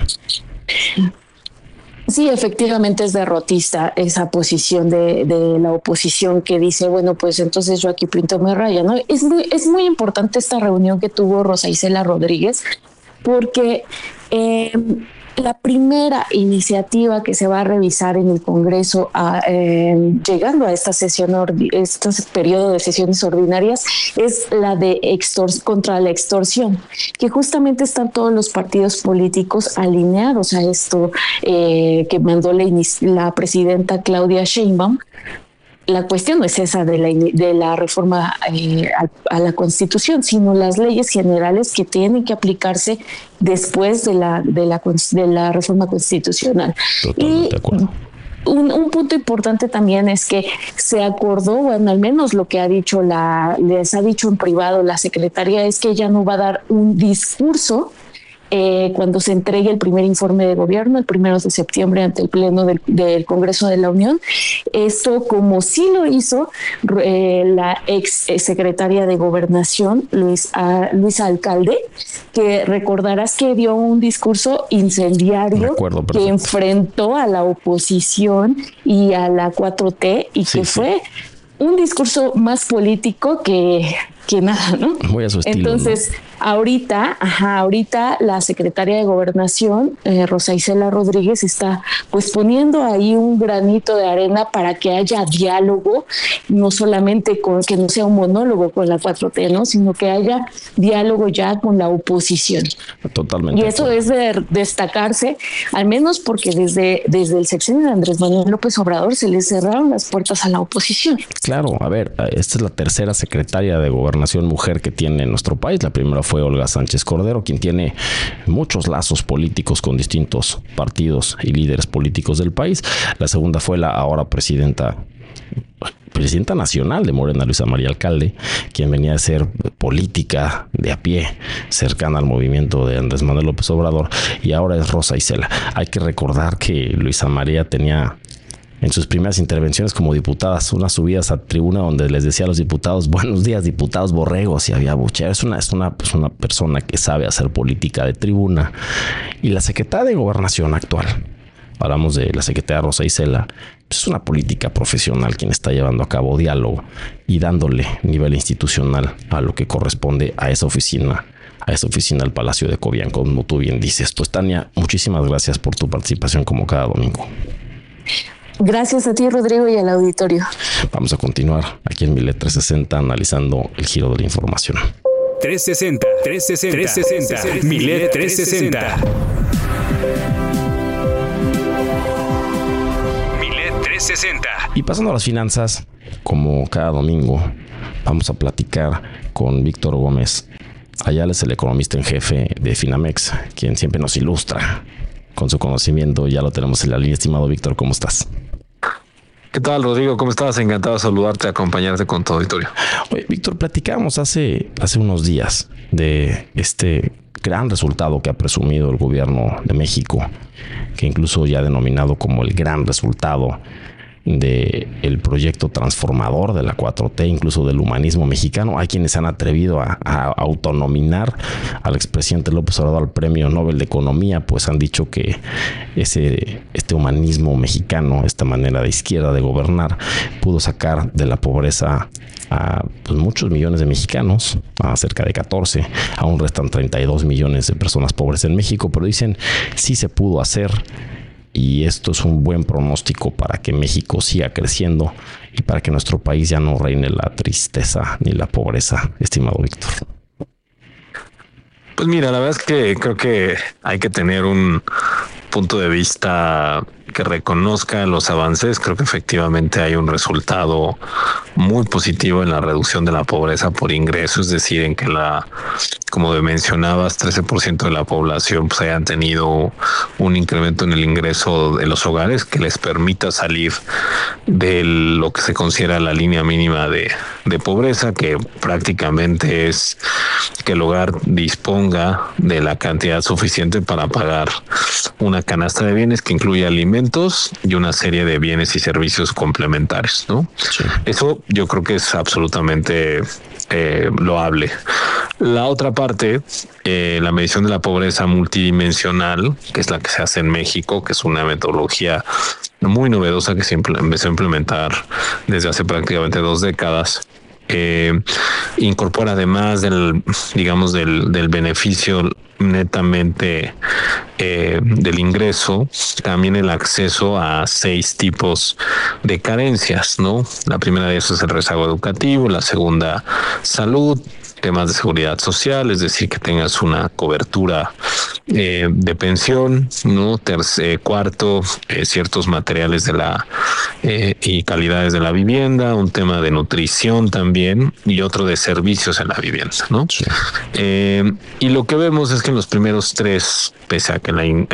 Sí, efectivamente es derrotista esa posición de la oposición que dice, bueno, pues entonces yo aquí pinto mi raya, ¿no? Es muy importante esta reunión que tuvo Rosa Isela Rodríguez, porque la primera iniciativa que se va a revisar en el Congreso llegando a esta sesión, este periodo de sesiones ordinarias, es la de contra la extorsión, que justamente están todos los partidos políticos alineados a esto que mandó la presidenta Claudia Sheinbaum. La cuestión no es esa de la reforma a la Constitución, sino las leyes generales que tienen que aplicarse después de la reforma constitucional. Totalmente de acuerdo. Un punto importante también es que se acordó, bueno, al menos lo que les ha dicho en privado la secretaria, es que ella no va a dar un discurso cuando se entregue el primer informe de gobierno, el 1 de septiembre, ante el Pleno del Congreso de la Unión. Esto, como sí lo hizo la ex secretaria de Gobernación, Luisa Alcalde, que recordarás que dio un discurso incendiario que enfrentó a la oposición y a la 4T y que fue un discurso más político que nada, ¿no? Muy a su estilo. Entonces, ¿no? Ahorita la secretaria de Gobernación, Rosa Isela Rodríguez, está pues poniendo ahí un granito de arena para que haya diálogo, no solamente que no sea un monólogo con la 4T, ¿no? Sino que haya diálogo ya con la oposición. Totalmente. Y eso es de destacarse, al menos porque desde el sexenio de Andrés Manuel López Obrador se le cerraron las puertas a la oposición. Claro, a ver, esta es la tercera secretaria de Gobernación mujer que tiene nuestro país. La primera fue Olga Sánchez Cordero, quien tiene muchos lazos políticos con distintos partidos y líderes políticos del país. La segunda fue la ahora presidenta nacional de Morena, Luisa María Alcalde, quien venía a ser política de a pie, cercana al movimiento de Andrés Manuel López Obrador, y ahora es Rosa Isela. Hay que recordar que Luisa María tenía en sus primeras intervenciones como diputadas unas subidas a tribuna donde les decía a los diputados: buenos días, diputados borregos, y había bucheo. Es una persona que sabe hacer política de tribuna. Y la secretaria de Gobernación actual, hablamos de la secretaria Rosa Isela, pues es una política profesional quien está llevando a cabo diálogo y dándole nivel institucional a lo que corresponde a esa oficina al Palacio de Cobián, como tú bien dices. Pues Tania, muchísimas gracias por tu participación como cada domingo. Gracias a ti, Rodrigo, y al auditorio. Vamos a continuar aquí en Milet 360 analizando el giro de la información. 360. Milet 360. Milet 360. Y pasando a las finanzas, como cada domingo, vamos a platicar con Víctor Gómez Ayala, es el economista en jefe de Finamex, quien siempre nos ilustra con su conocimiento. Ya lo tenemos en la línea. Estimado Víctor, ¿cómo estás? ¿Qué tal, Rodrigo? ¿Cómo estás? Encantado de saludarte, acompañarte con tu auditorio. Oye, Víctor, platicábamos hace unos días de este gran resultado que ha presumido el gobierno de México, que incluso ya ha denominado como el gran resultado de el proyecto transformador de la 4T, incluso del humanismo mexicano. Hay quienes se han atrevido a autonominar al expresidente López Obrador al Premio Nobel de Economía, pues han dicho que este humanismo mexicano, esta manera de izquierda de gobernar, pudo sacar de la pobreza a pues, muchos millones de mexicanos, a cerca de 14, aún restan 32 millones de personas pobres en México, pero dicen sí se pudo hacer. Y esto es un buen pronóstico para que México siga creciendo y para que nuestro país ya no reine la tristeza ni la pobreza, estimado Víctor. Pues mira, la verdad es que creo que hay que tener un punto de vista que reconozca los avances. Creo que efectivamente hay un resultado muy positivo en la reducción de la pobreza por ingreso, es decir, en que como mencionabas, 13% de la población pues hayan tenido un incremento en el ingreso de los hogares que les permita salir de lo que se considera la línea mínima de pobreza, que prácticamente es que el hogar disponga de la cantidad suficiente para pagar una canasta de bienes que incluye alimentos y una serie de bienes y servicios complementarios, ¿no? Sí. Eso yo creo que es absolutamente loable. La otra parte, la medición de la pobreza multidimensional, que es la que se hace en México, que es una metodología muy novedosa que se empezó a implementar desde hace prácticamente 2 décadas. Incorpora, además del beneficio netamente del ingreso, también el acceso a 6 tipos de carencias, ¿no? La primera de esas es el rezago educativo, la segunda, salud, temas de seguridad social, es decir, que tengas una cobertura de pensión, ¿no? Cuarto, ciertos materiales de y calidades de la vivienda, un tema de nutrición también, y otro de servicios en la vivienda, ¿no? Sí. Y lo que vemos es que en los primeros 3, pese a que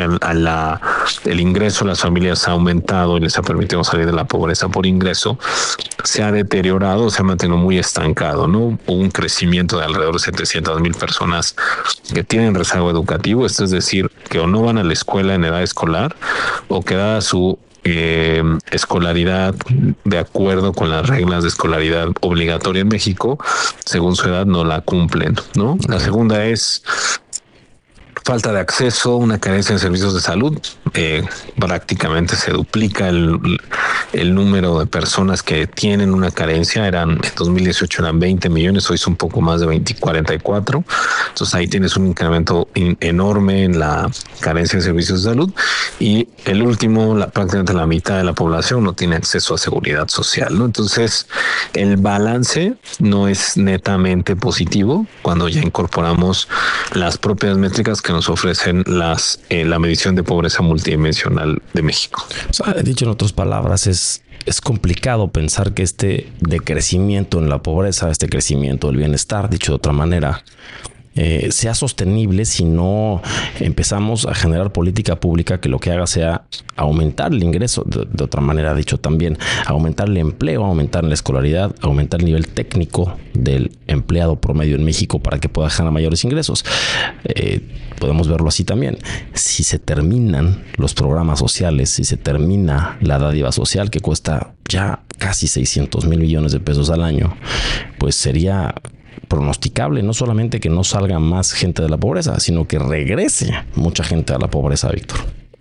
el ingreso de las familias ha aumentado y les ha permitido salir de la pobreza por ingreso, se ha deteriorado, se ha mantenido muy estancado, ¿no? Hubo un crecimiento de alrededor de 700,000 personas que tienen rezago educativo, esto es decir, que o no van a la escuela en edad escolar, o que dada su escolaridad de acuerdo con las reglas de escolaridad obligatoria en México, según su edad, no la cumplen, ¿no? La segunda es falta de acceso, una carencia en servicios de salud. Prácticamente se duplica el número de personas que tienen una carencia. En 2018 eran 20 millones, hoy son un poco más de 44. Entonces ahí tienes un incremento enorme en la carencia de servicios de salud. Y el último, prácticamente la mitad de la población no tiene acceso a seguridad social, ¿no? Entonces el balance no es netamente positivo cuando ya incorporamos las propias métricas que nos ofrecen la medición de pobreza multidimensional de México. O sea, dicho en otras palabras, es complicado pensar que este decrecimiento en la pobreza, este crecimiento del bienestar, dicho de otra manera, sea sostenible si no empezamos a generar política pública que lo que haga sea aumentar el ingreso, de otra manera dicho también, aumentar el empleo, aumentar la escolaridad, aumentar el nivel técnico del empleado promedio en México para que pueda generar mayores ingresos. Podemos verlo así también. Si se terminan los programas sociales, si se termina la dádiva social que cuesta ya casi 600,000 millones de pesos al año, pues sería pronosticable no solamente que no salga más gente de la pobreza, sino que regrese mucha gente a la pobreza, Víctor.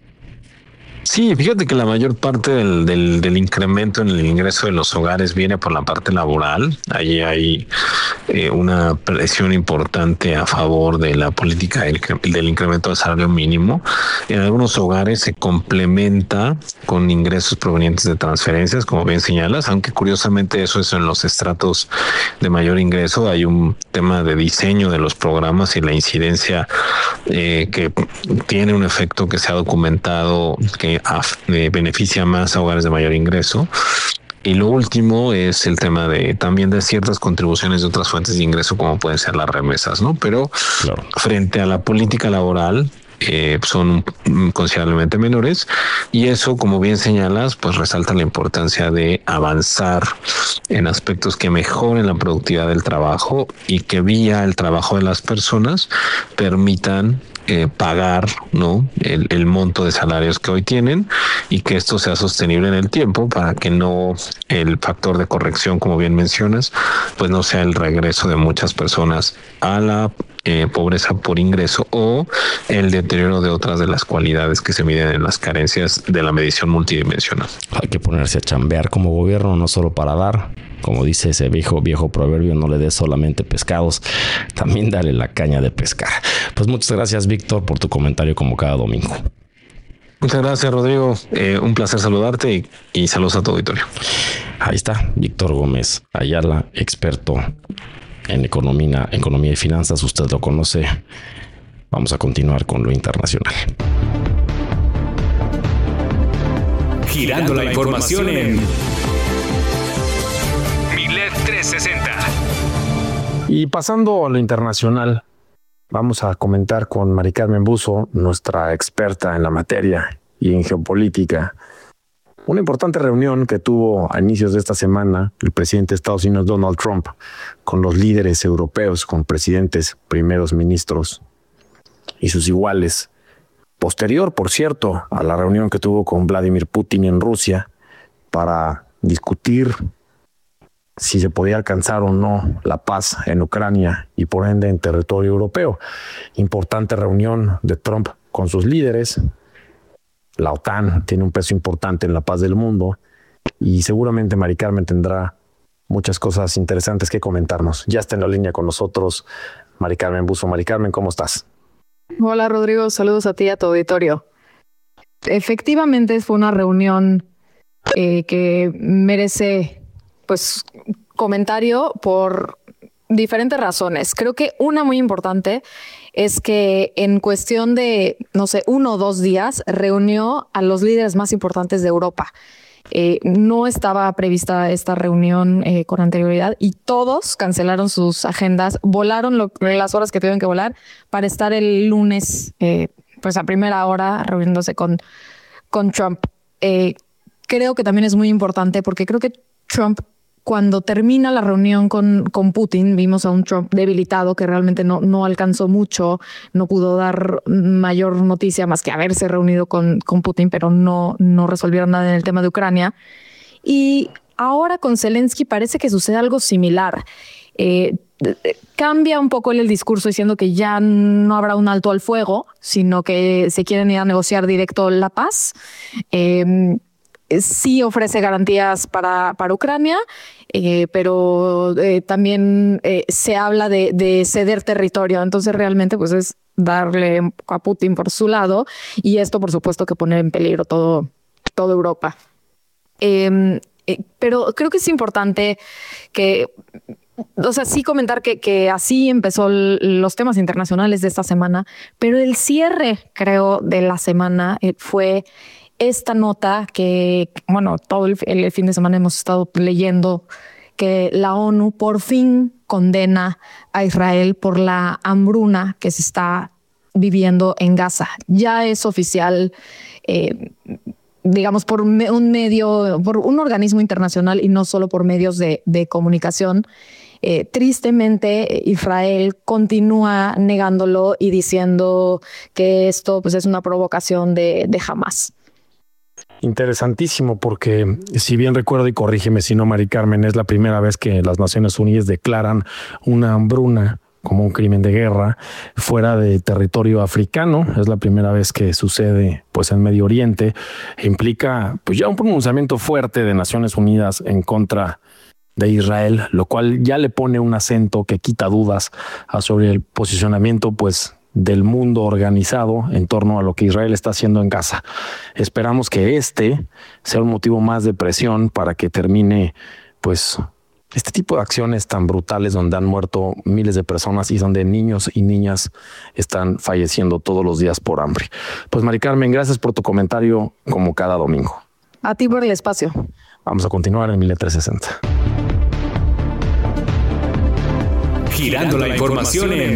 Sí, fíjate que la mayor parte del incremento en el ingreso de los hogares viene por la parte laboral. Allí hay una presión importante a favor de la política del incremento del salario mínimo. En algunos hogares se complementa con ingresos provenientes de transferencias, como bien señalas, aunque curiosamente eso es en los estratos de mayor ingreso. Hay un tema de diseño de los programas y la incidencia que tiene un efecto que se ha documentado que beneficia más a hogares de mayor ingreso. Y lo último es el tema también de ciertas contribuciones de otras fuentes de ingreso, como pueden ser las remesas, ¿no? Pero claro, frente a la política laboral, son considerablemente menores, y eso, como bien señalas, pues resalta la importancia de avanzar en aspectos que mejoren la productividad del trabajo y que vía el trabajo de las personas permitan pagar, ¿no?, el monto de salarios que hoy tienen, y que esto sea sostenible en el tiempo para que no el factor de corrección, como bien mencionas, pues no sea el regreso de muchas personas a la pobreza por ingreso o el deterioro de otras de las cualidades que se miden en las carencias de la medición multidimensional. Hay que ponerse a chambear como gobierno, no solo para dar. Como dice ese viejo proverbio, no le des solamente pescados, también dale la caña de pescar. Pues muchas gracias, Víctor, por tu comentario como cada domingo. Muchas gracias, Rodrigo. Un placer saludarte y saludos a tu auditorio. Ahí está, Víctor Gómez Ayala, experto en economía y finanzas. Usted lo conoce. Vamos a continuar con lo internacional. Girando la información en Milet 360. Y pasando a lo internacional, vamos a comentar con Mari Carmen Buzo, nuestra experta en la materia y en geopolítica, una importante reunión que tuvo a inicios de esta semana el presidente de Estados Unidos, Donald Trump, con los líderes europeos, con presidentes, primeros ministros y sus iguales. Posterior, por cierto, a la reunión que tuvo con Vladimir Putin en Rusia para discutir si se podía alcanzar o no la paz en Ucrania y por ende en territorio europeo. Importante reunión de Trump con sus líderes. La OTAN tiene un peso importante en la paz del mundo y seguramente Mari Carmen tendrá muchas cosas interesantes que comentarnos. Ya está en la línea con nosotros Mari Carmen Buso. Mari Carmen, ¿cómo estás? Hola Rodrigo, saludos a ti y a tu auditorio. Efectivamente fue una reunión que merece pues comentario por diferentes razones. Creo que una muy importante es que en cuestión de, 1 o 2 días reunió a los líderes más importantes de Europa. No estaba prevista esta reunión con anterioridad y todos cancelaron sus agendas, volaron las horas que tuvieron que volar para estar el lunes pues a primera hora reuniéndose con Trump. Creo que también es muy importante porque creo que Trump, cuando termina la reunión con Putin, vimos a un Trump debilitado que realmente no alcanzó mucho, no pudo dar mayor noticia más que haberse reunido con Putin, pero no resolvieron nada en el tema de Ucrania. Y ahora con Zelensky parece que sucede algo similar. Cambia un poco el discurso diciendo que ya no habrá un alto al fuego, sino que se quieren ir a negociar directo la paz. Sí ofrece garantías para Ucrania, pero también se habla de ceder territorio. Entonces realmente pues es darle a Putin por su lado y esto por supuesto que pone en peligro toda Europa. Pero creo que es importante que, sí comentar que así empezó los temas internacionales de esta semana, pero el cierre, creo, de la semana fue esta nota que, todo el fin de semana hemos estado leyendo que la ONU por fin condena a Israel por la hambruna que se está viviendo en Gaza. Ya es oficial, por un organismo internacional y no solo por medios de comunicación. Tristemente, Israel continúa negándolo y diciendo que esto pues, es una provocación de Hamás. Interesantísimo, porque si bien recuerdo, y corrígeme si no, Mari Carmen, es la primera vez que las Naciones Unidas declaran una hambruna como un crimen de guerra fuera de territorio africano. Es la primera vez que sucede pues en Medio Oriente. Implica pues ya un pronunciamiento fuerte de Naciones Unidas en contra de Israel, lo cual ya le pone un acento que quita dudas sobre el posicionamiento pues del mundo organizado en torno a lo que Israel está haciendo en Gaza. Esperamos que este sea un motivo más de presión para que termine pues este tipo de acciones tan brutales donde han muerto miles de personas y donde niños y niñas están falleciendo todos los días por hambre. Pues Mari Carmen, gracias por tu comentario como cada domingo. A ti por el espacio. Vamos a continuar en Milet 360. Girando la información en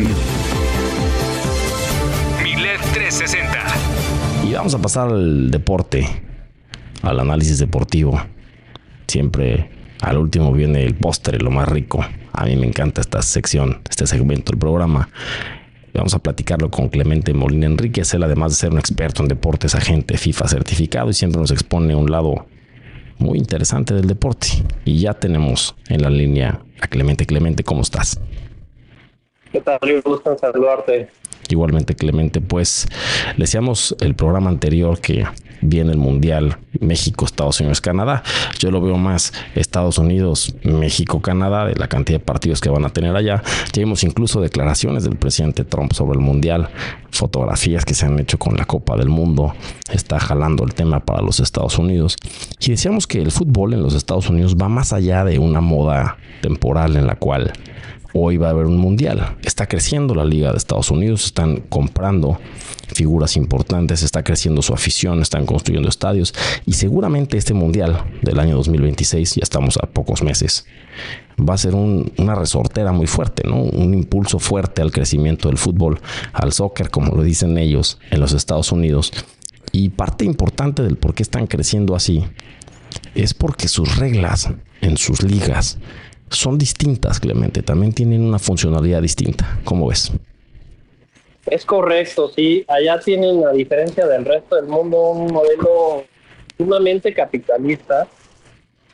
Milet 360. Y vamos a pasar al deporte, al análisis deportivo. Siempre al último viene el postre, lo más rico. A mí me encanta esta sección, este segmento del programa. Vamos a platicarlo con Clemente Molina Enríquez. Él, además de ser un experto en deportes, agente FIFA certificado, y siempre nos expone un lado muy interesante del deporte. Y ya tenemos en la línea a Clemente. Clemente, ¿cómo estás? ¿Qué tal? Me gusta saludarte. Igualmente, Clemente, pues le decíamos el programa anterior que viene el Mundial México, Estados Unidos, Canadá. Yo lo veo más Estados Unidos, México, Canadá, de la cantidad de partidos que van a tener allá. Ya vimos incluso declaraciones del presidente Trump sobre el Mundial, fotografías que se han hecho con la Copa del Mundo. Está jalando el tema para los Estados Unidos. Y decíamos que el fútbol en los Estados Unidos va más allá de una moda temporal en la cual hoy va a haber un mundial. Está creciendo la Liga de Estados Unidos, están comprando figuras importantes, está creciendo su afición, están construyendo estadios y seguramente este mundial del año 2026, ya estamos a pocos meses, va a ser una resortera muy fuerte, ¿no? Un impulso fuerte al crecimiento del fútbol, al soccer, como lo dicen ellos, en los Estados Unidos. Y parte importante del por qué están creciendo así es porque sus reglas en sus ligas son distintas, Clemente. También tienen una funcionalidad distinta. ¿Cómo ves? Es correcto, sí. Allá tienen, a diferencia del resto del mundo, un modelo sumamente capitalista,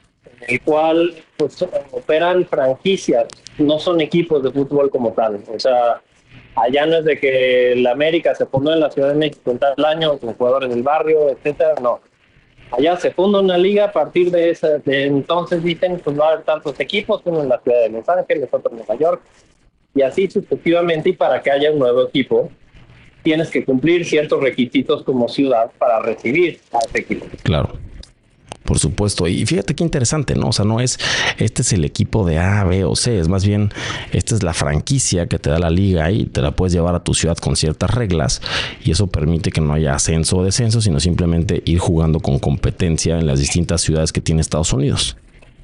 el cual pues operan franquicias, no son equipos de fútbol como tal. O sea, allá no es de que el América se fundó en la Ciudad de México en tal año con jugadores del barrio, etcétera, no. Allá se funda una liga, a partir de entonces dicen pues va a haber tantos equipos, uno en la ciudad de Los Ángeles, otro en Nueva York, y así sucesivamente, y para que haya un nuevo equipo tienes que cumplir ciertos requisitos como ciudad para recibir a ese equipo. Claro. Por supuesto, y fíjate qué interesante, ¿no? O sea, no es, este es el equipo de A, B o C, es más bien, esta es la franquicia que te da la liga y te la puedes llevar a tu ciudad con ciertas reglas y eso permite que no haya ascenso o descenso, sino simplemente ir jugando con competencia en las distintas ciudades que tiene Estados Unidos.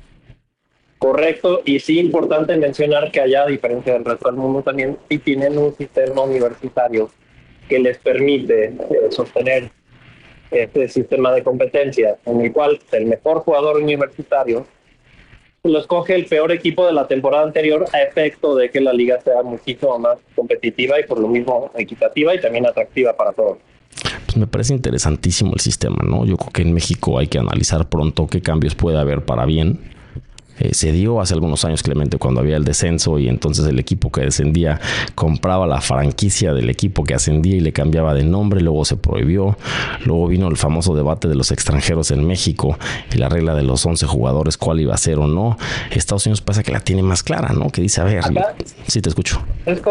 Correcto, y sí importante mencionar que allá, a diferencia del resto del mundo, también sí tienen un sistema universitario que les permite sostener este sistema de competencia, en el cual el mejor jugador universitario lo escoge el peor equipo de la temporada anterior, a efecto de que la liga sea muchísimo más competitiva y por lo mismo equitativa y también atractiva para todos. Pues me parece interesantísimo el sistema, ¿no? Yo creo que en México hay que analizar pronto qué cambios puede haber para bien. Se dio hace algunos años, Clemente, cuando había el descenso y entonces el equipo que descendía compraba la franquicia del equipo que ascendía y le cambiaba de nombre, luego se prohibió, luego vino el famoso debate de los extranjeros en México y la regla de los 11 jugadores, cuál iba a ser o no. Estados Unidos pasa que la tiene más clara, ¿no? Que dice, a ver, acá, sí te escucho.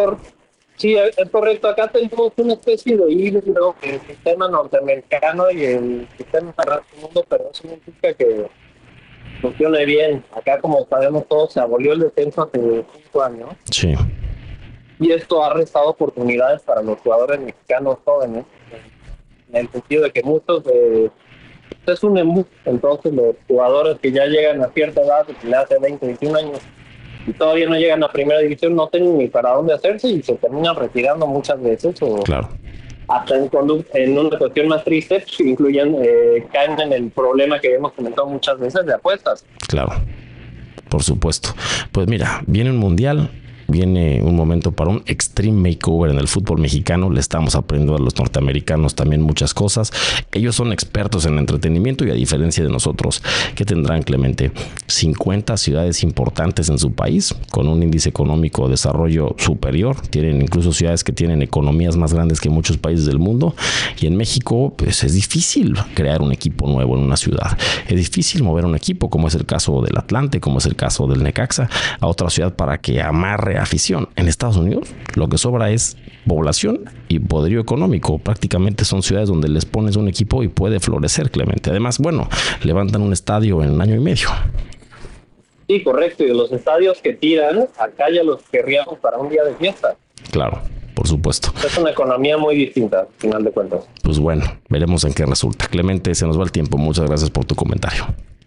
Sí, es correcto, acá tenemos una especie de híbrido, el sistema norteamericano y el sistema del mundo, pero eso significa que funcione bien. Acá, como sabemos todos, se abolió el descenso hace 5 años. Sí. Y esto ha restado oportunidades para los jugadores mexicanos jóvenes, en el sentido de que muchos es un embudo. Entonces, los jugadores que ya llegan a cierta edad, que le hace 20, 21 años, y todavía no llegan a primera división, no tienen ni para dónde hacerse y se terminan retirando muchas veces. O claro. Hasta en una cuestión más triste, caen en el problema que hemos comentado muchas veces de apuestas. Claro, por supuesto. Pues mira, viene un mundial, viene un momento para un extreme makeover en el fútbol mexicano. Le estamos aprendiendo a los norteamericanos también muchas cosas. Ellos son expertos en entretenimiento y a diferencia de nosotros, que tendrán, Clemente, 50 ciudades importantes en su país con un índice económico de desarrollo superior. Tienen incluso ciudades que tienen economías más grandes que muchos países del mundo. Y en México, pues es difícil crear un equipo nuevo en una ciudad. Es difícil mover un equipo, como es el caso del Atlante, como es el caso del Necaxa, a otra ciudad para que amarre afición. En Estados Unidos lo que sobra es población y poderío económico. Prácticamente son ciudades donde les pones un equipo y puede florecer, Clemente. Además, bueno, levantan un estadio en 1 año y medio. Sí, correcto. Y los estadios que tiran, acá ya los querríamos para un día de fiesta. Claro, por supuesto. Es una economía muy distinta, al final de cuentas. Pues bueno, veremos en qué resulta. Clemente, se nos va el tiempo. Muchas gracias por tu comentario.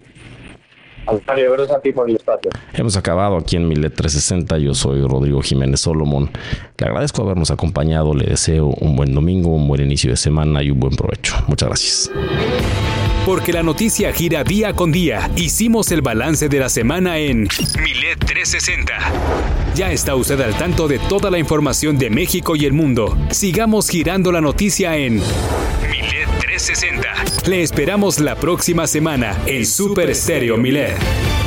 Gracias a ti por el espacio. Hemos acabado aquí en Milet 360. Yo soy Rodrigo Jiménez Solomon. Le agradezco habernos acompañado. Le deseo un buen domingo, un buen inicio de semana y un buen provecho. Muchas gracias. Porque la noticia gira día con día, hicimos el balance de la semana en Milet 360. Ya está usted al tanto de toda la información de México y el mundo. Sigamos girando la noticia en Milet 360. Le esperamos la próxima semana en Super Estéreo Milet.